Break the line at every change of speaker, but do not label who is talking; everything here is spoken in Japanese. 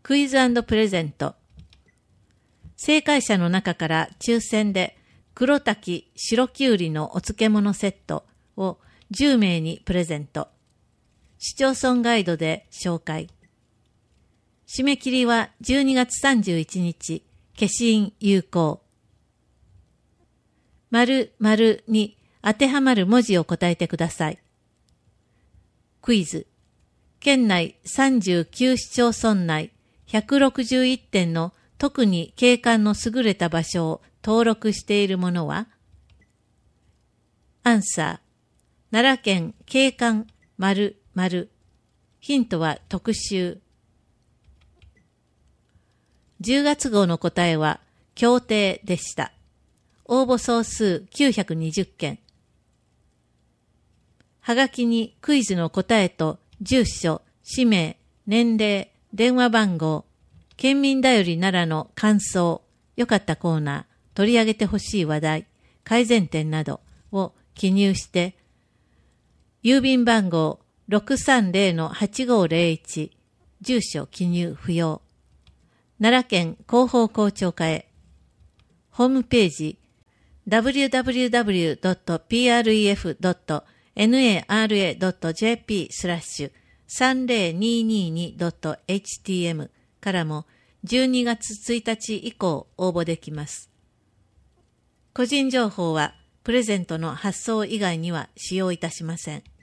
クイズ&プレゼント。正解者の中から抽選で黒滝白きゅうりのお漬物セットを10名にプレゼント。市町村ガイドで紹介。締め切りは12月31日、消印有効。〇〇に当てはまる文字を答えてください。クイズ。県内39市町村内161点の特に景観の優れた場所を登録しているものは？アンサー。奈良県景観〇〇。ヒントは特集。10月号の答えは協定でした。応募総数920件。はがきにクイズの答えと住所、氏名、年齢、電話番号、県民だより奈良の感想、良かったコーナー、取り上げてほしい話題、改善点などを記入して、郵便番号 630-8501、住所記入不要。奈良県広報広聴課へ。ホームページ www.pref.nara.jp/30222.htm からも12月1日以降応募できます。個人情報はプレゼントの発送以外には使用いたしません。